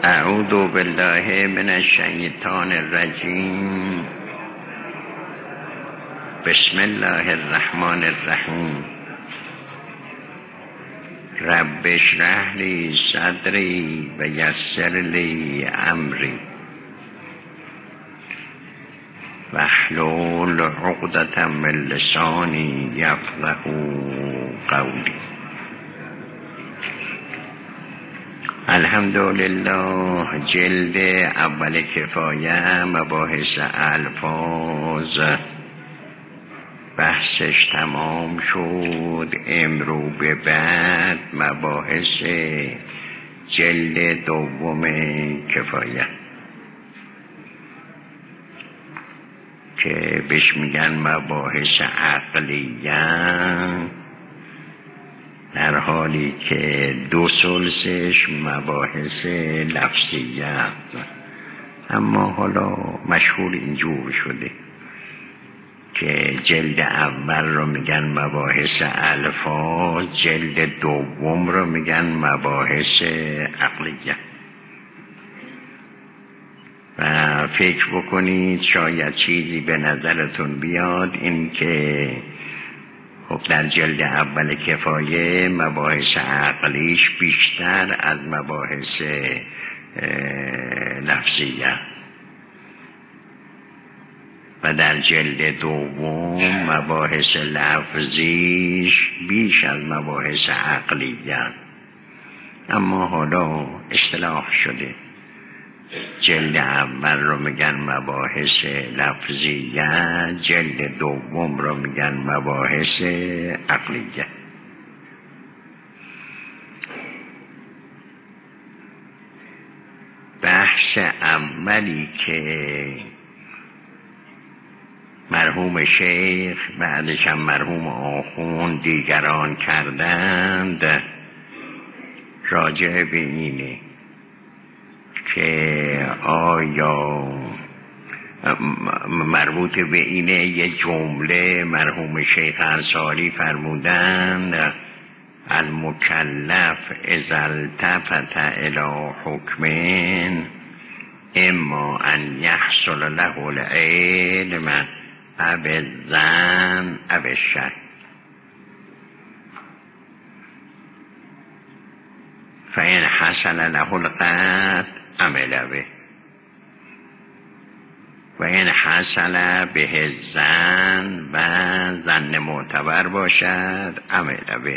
اعوذ بالله من الشیطان الرجیم. بسم الله الرحمن الرحیم. رب اشرح لی صدری و یسر لی امری واحلل عقدة من لسانی یفقهوا قولی. الحمدلله. جلد اول کفایه، مباحث الفاظ، بحثش تمام شد. امرو به بعد مباحث جلد دوم کفایه که بهش میگن مباحث عقلیه، در حالی که 2/3 مباحث لفظیه است. اما حالا مشهور اینجور شده که جلد اول رو میگن مباحث الفاظ، جلد دوم رو میگن مباحث عقلیه. و فکر بکنید شاید چیزی به نظرتون بیاد، این که خب در جلد اول کفایه مباحث عقلیش بیشتر از مباحث لفظیه و در جلد دوم مباحث لفظیش بیش از مباحث عقلیه. اما حالا اصطلاح شده جلد اول رو میگن مباحث لفظیه، جلد دوم رو میگن مباحث عقلیه. بحث اولی که مرحوم شیخ بعدش هم مرحوم آخوند دیگران کردند راجع به اینه که آیا مربوط به اینه یه جمله مرحوم شیخ انصاری فرمودند: المکلف اذا التفت الی حکم اما ان یحصل له العلم او الظن او الشک. فإن حصل له القطع عمل به و این حصل به الظن و ظن معتبر باشد عمل به.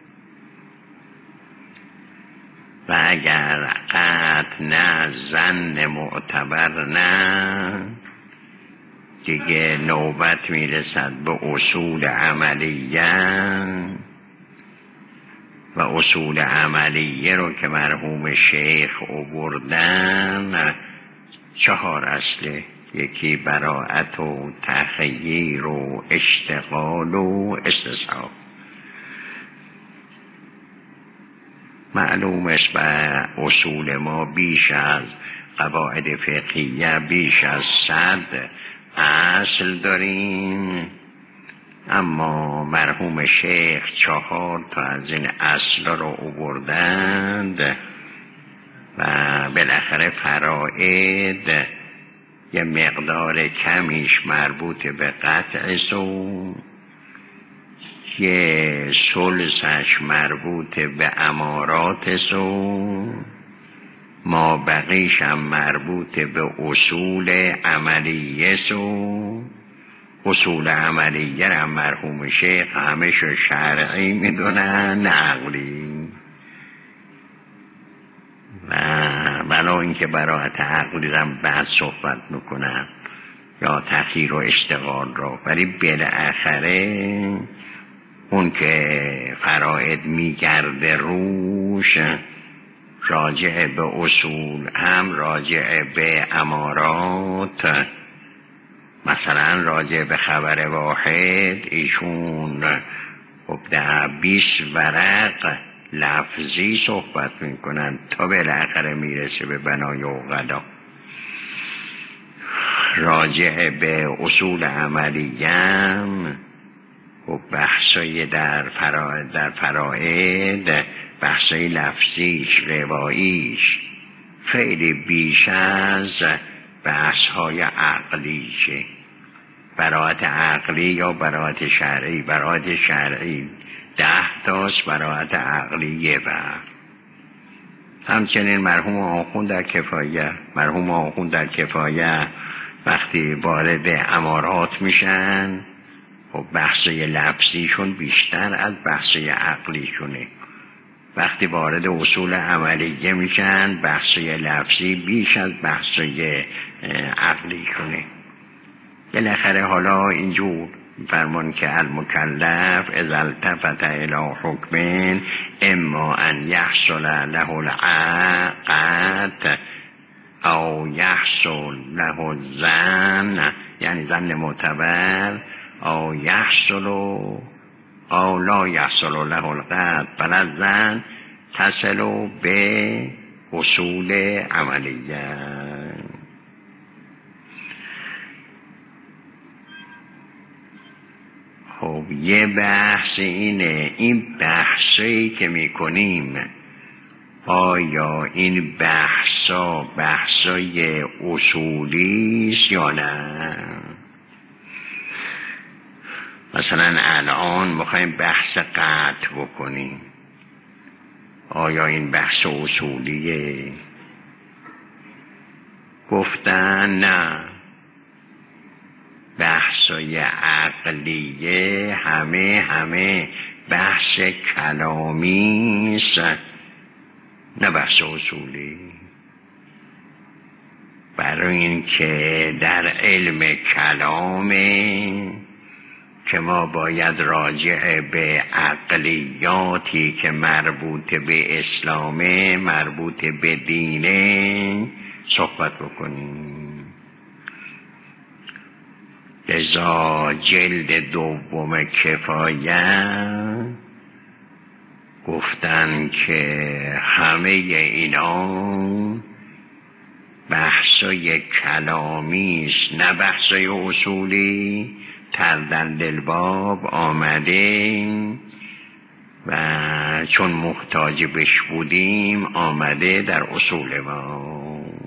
و اگر قطع نه، ظن معتبر نه، دیگه نوبت میرسد به اصول عملیه. و اصول عملیه رو که مرحوم شیخ آوردن 4 اصله: یکی براءت و تخییر و اشتغال و استصحاب. معلوم است به اصول ما بیش از قواعد فقهیه بیش از 100 اصل داریم، اما مرحوم شیخ 4 تا از این اصل رو آوردند و بالاخره فرائض یه مقدار کمیش مربوط به قطع سو، یه ثلثش مربوط به امارات سو، ما بقیش هم مربوط به اصول عملیه سو. اصول عملیه هم مرحوم شیخ همشو شرعی میدونن نه عقلی، و بلا اینکه براءت عقلی رو هم بعد صحبت میکنن یا تخییر و اشتغال رو، ولی بالاخره اون که فرائض میگرده روش راجع به اصول هم راجع به امارات. مثلا راجع به خبر واحد ایشون خب 20 ورق لفظی صحبت میکنن تا بالاخره میرسه به بنای عقلا. راجع به اصول عملیم و بحثای در فرائض بحثای لفظیش، رواییش خیلی بیش از بحث های عقلیشه. براءت عقلی یا براءت شرعی. براءت شرعی 10 تاست، براءت عقلی 1 بحث. همچنین مرحوم آخوند در کفایه وقتی وارد امارات میشن، خب بحثای لفظیشون بیشتر از بحثای عقلیشونه. وقتی وارد اصول عملیه میشن، بحثای لفظی بیش از بحثای عقلیشونه. بالاخره حالا اینجور فرمان که المکلف اذا التفت الی حکم اما ان یحصل له العقد او یحصل له الظن، یعنی ظن معتبر، او یحصل او لا یحصل له العقد بل الظن، تصل به اصول عملیه. خب یه بحث اینه، این بحثایی که میکنیم آیا این بحثای اصولی است یا نه؟ مثلا الان میخوایم بحث قطع بکنیم، آیا این بحث اصولیه؟ گفتن نه، بحثای عقلیه همه بحث کلامی است، نه بحث اصولی. برای این که در علم کلامه که ما باید راجع به عقلیاتی که مربوط به اسلامه، مربوط به دینه صحبت بکنیم. لذا جلد 2 کفایه گفتن که همه اینا بحثای کلامی است، نه بحثای اصولی. تردن الباب آمده و چون محتاج بش بودیم آمده در اصول ما.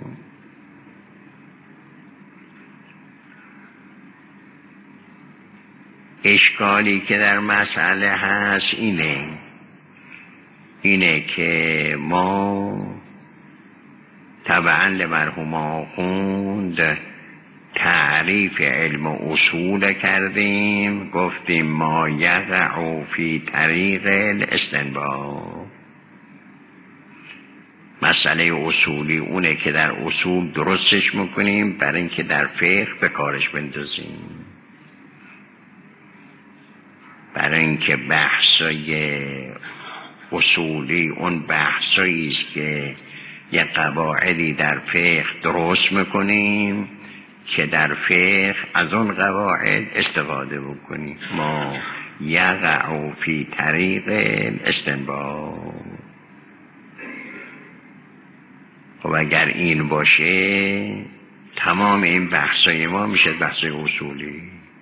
اشکالی که در مسئله هست اینه که ما طبعا لمرحوم آخوند تعریف علم اصول کردیم، گفتیم ما یقع فی طریق الاستنباط. مسئله اصولی اونه که در اصول درستش میکنیم برای اینکه در فقه به کارش بندازیم. برای اینکه بحثای اصولی اون بحثایی است که یه قواعدی در فقه درست میکنیم که در فقه از اون قواعد استفاده بکنیم. ما یقع فی طریق الاستنباط. خب اگر این باشه تمام این بحثای ما میشه بحثای اصولی.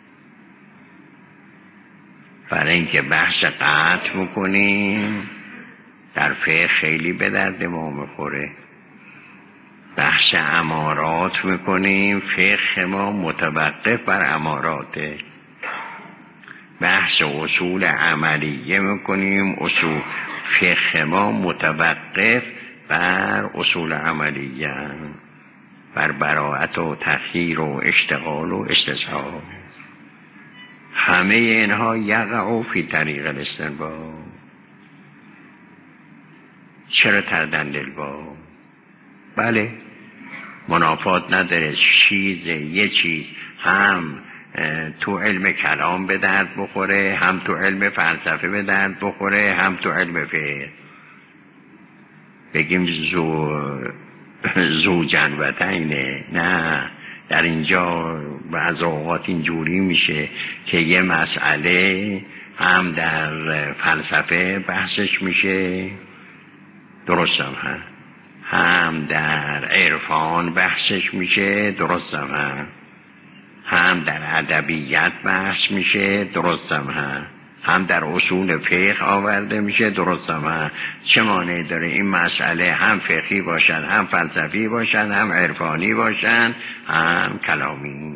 برای اینکه بحث قطع میکنیم در فقه خیلی به درد ما میخوره. بحث امارات میکنیم، فقه ما متوقف بر اماراته. بحث اصول عملیه میکنیم، اصول فقه ما متوقف بر اصول عملیه، بر براءت و تخییر و اشتغال و استصحاب. همه اینها یقع فی طریق الاستنباط. چرا تردن الباب؟ بله منافات نداره. یه چیز هم تو علم کلام به درد بخوره، هم تو علم فلسفه به درد بخوره، هم تو علم فقه. بگیم زو جنبتینه، نه. در اینجا بعض اوقات اینجوری میشه که یه مسئله هم در فلسفه بحثش میشه، درستم هم در عرفان بحثش میشه، درستم هم در ادبیات بحث میشه، درستم هم در اصول فقه آورده میشه، درست هم چه مانعی داره این مسئله هم فقهی باشد، هم فلسفی باشد، هم عرفانی باشد، هم کلامی.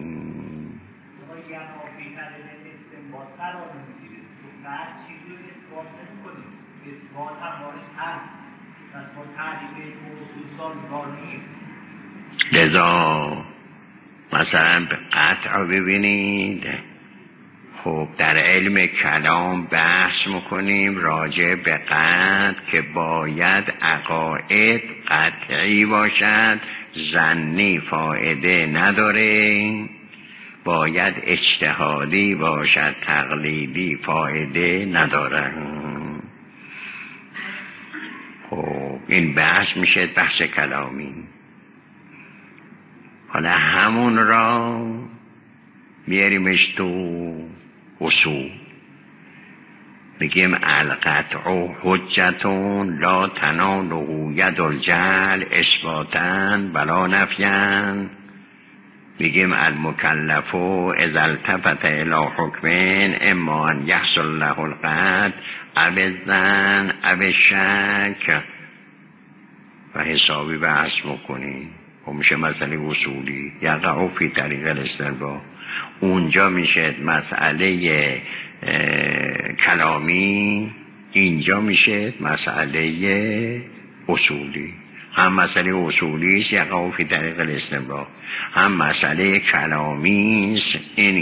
لذا مثلا قطع رو ببینید، خب در علم کلام بحث میکنیم راجع به قطع که باید عقاید قطعی باشد، ظنی فایده نداره، باید اجتهادی باشد، تقلیدی فایده نداره. خب این بحث میشه بحث کلامی. حالا همون را میاریمش تو اصول، بگیم القطع حجتون لا تناله ید الجهل اثباتن ولا نفین. بگیم المکلف اذا التفت الى حکمین اما ان یحصل له القطع او الظن او الشک، و حسابی بحث بکنیم و میشه مسئله اصولی یقع فی طریق الاستنباط. اونجا میشه مسئله کلامی، اینجا میشه مسئله اصولی. هم مسئله اصولی است یقع فی طریق الاستنباط، هم مسئله کلامی است این